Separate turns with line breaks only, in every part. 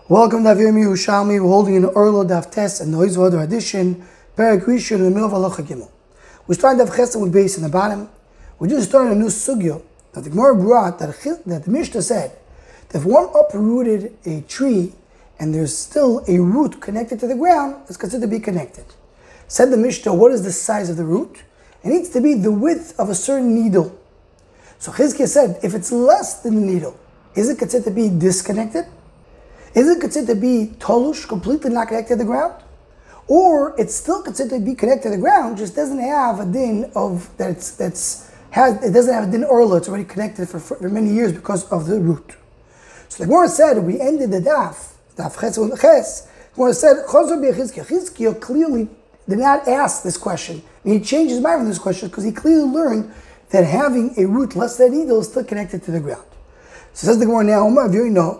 Welcome to Avir Yerushalmi. We're holding an Orlo Daf Tes and Noise Vader edition. Perek Rishon in the middle of Halacha Gimel. We're starting Daf Chesed with base in the bottom. We just started a new sugya that the Gemara brought that the Mishnah said that if one uprooted a tree and there's still a root connected to the ground, it's considered to be connected. Said the Mishnah, what is the size of the root? It needs to be the width of a certain needle. So Chizkiah said, if it's less than the needle, is it considered to be disconnected? Is it considered to be tolush, completely not connected to the ground? Or it's still considered to be connected to the ground, just doesn't have a din of it doesn't have a din orla, it's already connected for many years because of the root. So the Gemara said, we ended the daf ches and ches. The Gemara said, Chizkiah clearly did not ask this question. And he changed his mind on this question because he clearly learned that having a root less than a needle is still connected to the ground. So says the Gemara now, where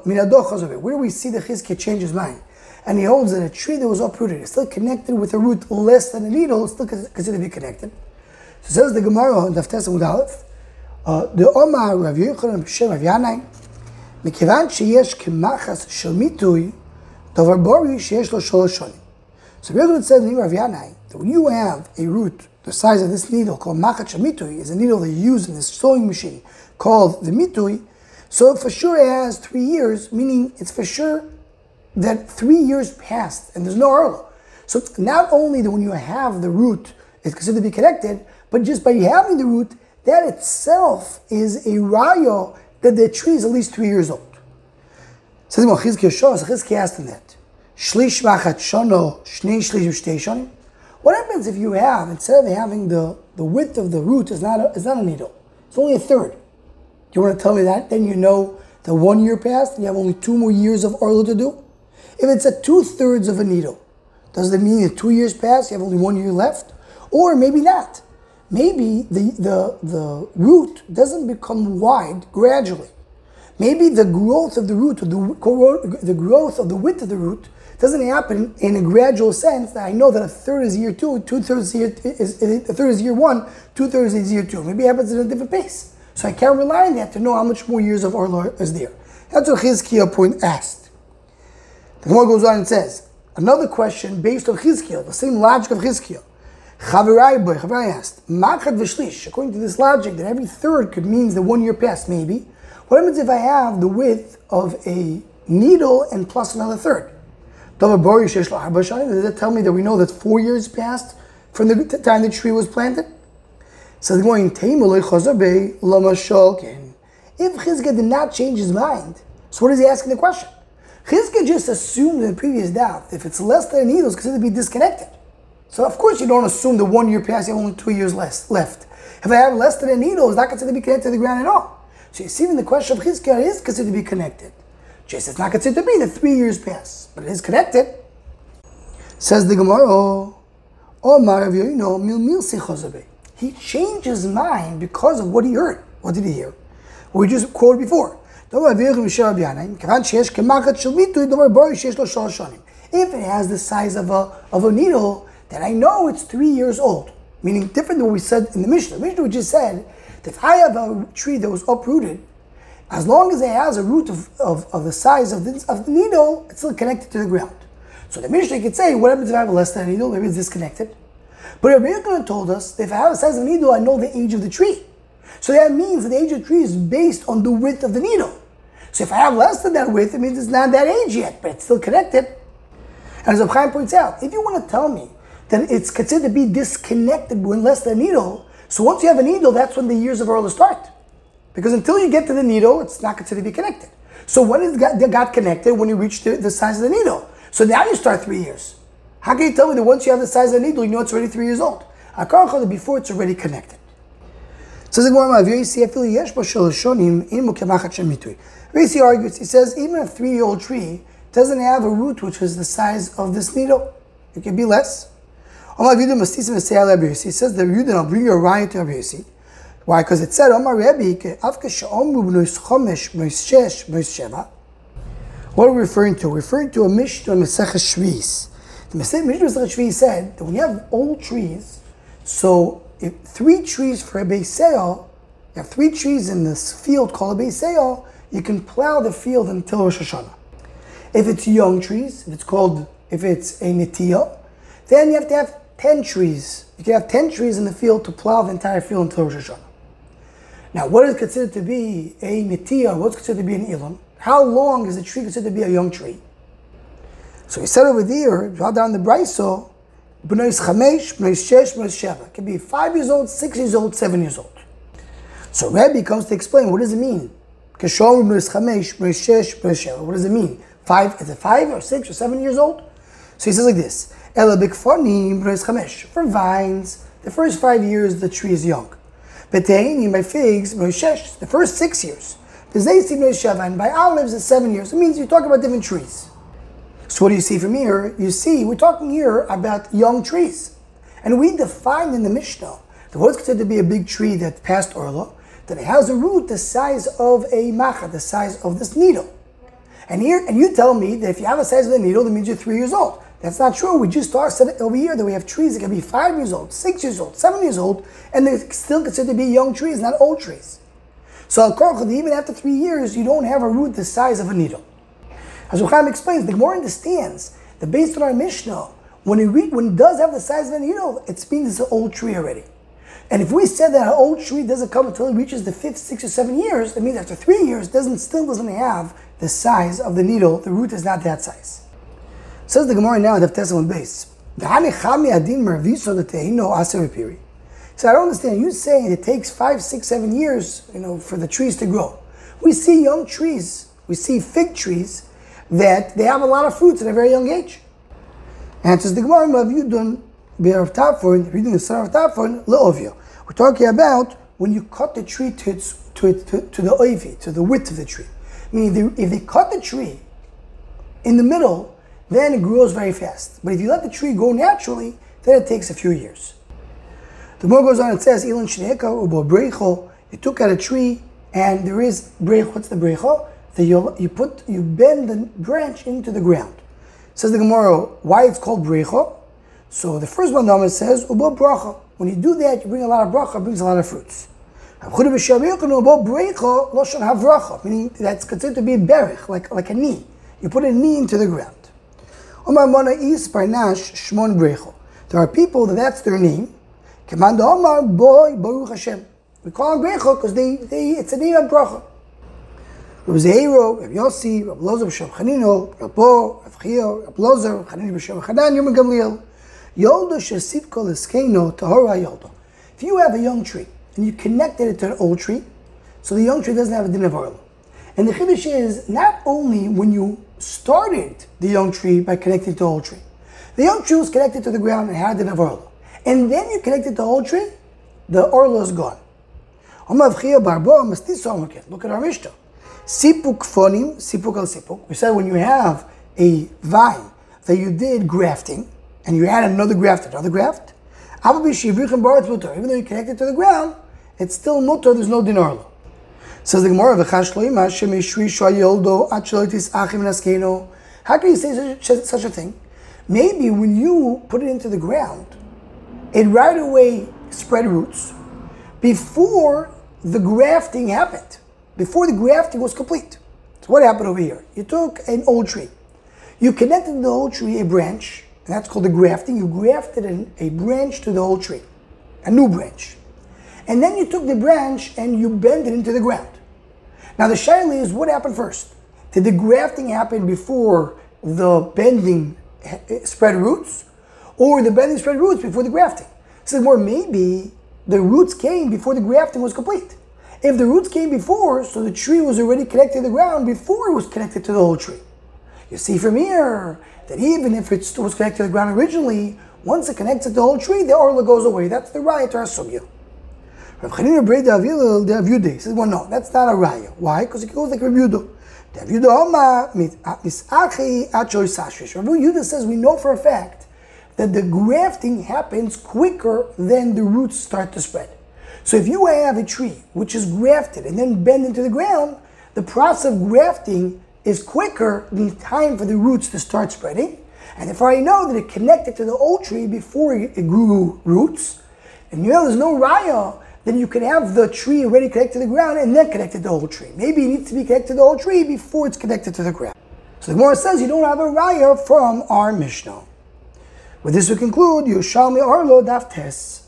do we see the Chizkiah change his mind? And he holds that a tree that was uprooted is still connected with a root less than a needle, is still considered to be connected. So says the Gemara on Daf Tes Amud Aleph, the Omar Rav Yochanan b'Shem Rav Yanai, Mekivan sheyesh kemachas shel mitui, davar bori sheyesh lo sholosh shonim. So Rav Yochanan said in Rav Yanai that when you have a root the size of this needle called machat shel mitui, is a needle they use in this sewing machine called the mitui. So for sure it has 3 years, meaning it's for sure that 3 years passed and there's no arlo. So not only that when you have the root, it's considered to be connected, but just by having the root, that itself is a raya that the tree is at least 3 years old. Says Chizkiah asked him that. Shlish machat shono, shnei shlish v'shtei shonim. What happens if you have, instead of having the width of the root is not a needle, it's only a third? You want to tell me that? Then you know that 1 year passed and you have only 2 more years of orla to do? If it's at 2/3 of a needle, does that mean that 2 years passed, you have only 1 year left? Or maybe not. Maybe the root doesn't become wide gradually. Maybe the growth of the root, or the growth of the width of the root doesn't happen in a gradual sense that I know that a third is year 2, a third is year 1, 2/3 is year 2. Maybe it happens at a different pace. So I can't rely on that to know how much more years of orla is there. That's what Chizkiah point asked. The Gemara goes on and says, another question based on Chizkiah, the same logic of Chizkiah. Chaverai asked, Machat v'shlish, according to this logic that every third could mean the 1 year passed maybe, what happens if I have the width of a needle and plus another third? Does that tell me that we know that 4 years passed from the time the tree was planted? So they're going, if Chizkiah did not change his mind, so what is he asking the question? Chizkiah just assumed in the previous daf, if it's less than a needle, it's considered to be disconnected. So of course you don't assume the 1 year past, you have only 2 years left. If I have less than a needle, it's not considered to be connected to the ground at all. So you see when the question of Chizkiah is considered to be connected. Just it's not considered to be the 3 years pass, but it is connected. Says the Gemara, he changed his mind because of what he heard. What did he hear? What we just quoted before. If it has the size of a needle, then I know it's 3 years old. Meaning different than what we said in the Mishnah. The Mishnah just said that if I have a tree that was uprooted, as long as it has a root of the size of the needle, it's still connected to the ground. So the Mishnah could say, what happens if I have less than a needle? Maybe it's disconnected. But Rabbi Yochanan told us that if I have the size of a needle, I know the age of the tree. So that means that the age of the tree is based on the width of the needle. So if I have less than that width, it means it's not that age yet, but it's still connected. And as Reb Chaim points out, if you want to tell me that it's considered to be disconnected when less than a needle, so once you have a needle, that's when the years of orla start. Because until you get to the needle, it's not considered to be connected. So when it got connected? When you reach the size of the needle. So now you start 3 years. How can you tell me that once you have the size of the needle, you know it's already 3 years old? Before it's already connected. So the Gemara argues, he says, even a 3-year-old tree doesn't have a root which is the size of this needle. It can be less. He says the Yehuda, I'll bring you a raya to Rabbi Yossi. Why? Because it said, what are we referring to? We're referring to a Mishnah in Maseches Shvi'is. The Mishnah in Maseches Shvi'is said that when you have old trees, so if 3 trees for a Beis Seyel, you have 3 trees in this field called a Beis Seyel, you can plow the field until Rosh Hashanah. If it's young trees, if it's a netiya, then you have to have 10 trees. You can have 10 trees in the field to plow the entire field until Rosh Hashanah. Now, what is considered to be a netiya? What's considered to be an ilam? How long is a tree considered to be a young tree? So he said over there, draw down the brayso, b'nois chamesh, b'nois shesh, b'nois sheva. It can be 5 years old, 6 years old, 7 years old. So Rabbi comes to explain, what does it mean? Keshom b'nois chamesh, b'nois shesh, b'nois sheva. What does it mean? Is it 5 or 6 or 7 years old? So he says like this, Ela b'kfonim b'nois chamesh. For vines, the first 5 years the tree is young. B'teinim, by figs, b'nois shesh, the first 6 years. B'zeisi b'nois sheva, and by olives it's 7 years. It means you're talking about different trees. So what do you see from here? You see, we're talking here about young trees. And we defined in the Mishnah that what's considered to be a big tree that passed Orla, that it has a root the size of a macha, the size of this needle. And you tell me that if you have the size of the needle, that means you're 3 years old. That's not true. We just said over here that we have trees that can be 5 years old, 6 years old, 7 years old, and they're still considered to be young trees, not old trees. So even after 3 years, you don't have a root the size of a needle. As Rucham explains, the Gemara understands that based on our Mishnah, when it does have the size of a needle, it means it's an old tree already. And if we said that an old tree doesn't come until it reaches the 5th, 6th, or 7 years, that means after 3 years, it still doesn't have the size of the needle. The root is not that size. Says the Gemara now, Daf Tesam base. So I don't understand. You saying it takes 5, 6, 7 years, for the trees to grow. We see young trees. We see fig trees that they have a lot of fruits at a very young age. Answers the Gemara, have you done Be'er of Tafon, reading the Sar of Tafon, Le'ovia. We're talking about when you cut the tree to the oivi, to the width of the tree. Meaning, if they cut the tree in the middle, then it grows very fast. But if you let the tree grow naturally, then it takes a few years. The more goes on, it says, Ilan Shneka Ubo Breicho, you took out a tree, and there is Breicho. What's the Breicho? You bend the branch into the ground. Says the Gemara, why it's called Breicho? So the first one says, Ubo Bracha. When you do that, you bring a lot of bracha, brings a lot of fruits. Meaning that's considered to be a berich, like a knee. You put a knee into the ground. There are people that's their name. We call them Breicho because it's a name of bracha. Rabbi Zeiro, Rabbi Yossi, Rabbi Lozer b'Shem Chanino, Rabbi Bo, Rabbi Chio, Rabbi Lozer, Chanino b'Shem Chanan, Yom Gamliel. Yoldo shesivko l'skeino tahora yoldo. If you have a young tree and you connected it to an old tree, so the young tree doesn't have a din of oil. And the chiddush is not only when you started the young tree by connecting to the old tree. The young tree was connected to the ground and had a din of oil. And then you connected to the old tree, the oil is gone. Look at our Mishnah. Sipuk fonim, sipuk al sipuk. We said when you have a vine that you did grafting, and you add another graft, even though you connect it to the ground, it's still mutter, there's no dinarlo. Says the Gemara, how can you say such a thing? Maybe when you put it into the ground, it right away spread roots before the grafting happened, before the grafting was complete. So what happened over here? You took an old tree, you connected to the old tree a branch, and that's called the grafting. You grafted a branch to the whole tree, a new branch. And then you took the branch and you bent it into the ground. Now the shaila is, what happened first? Did the grafting happen before the bending spread roots? Or the bending spread roots before the grafting? So more maybe the roots came before the grafting was complete. If the roots came before, so the tree was already connected to the ground before it was connected to the whole tree. You see from here, that even if it was connected to the ground originally, once it connects to the whole tree, the orla goes away. That's the raya to our sugya. Rav Chanina Brei Davil Davyude says, well, no, that's not a raya. Why? Because it goes like Rav Yudah. Rav Yudah says we know for a fact that the grafting happens quicker than the roots start to spread. So if you have a tree which is grafted and then bent into the ground, the process of grafting is quicker than time for the roots to start spreading. And if I know that it connected to the old tree before it grew roots, and there's no raya, then you can have the tree already connected to the ground and then connected to the whole tree. Maybe it needs to be connected to the whole tree before it's connected to the ground. So the Gemara says you don't have a raya from our Mishnah. With this we conclude Yerushalmi Orlo Daf Tes.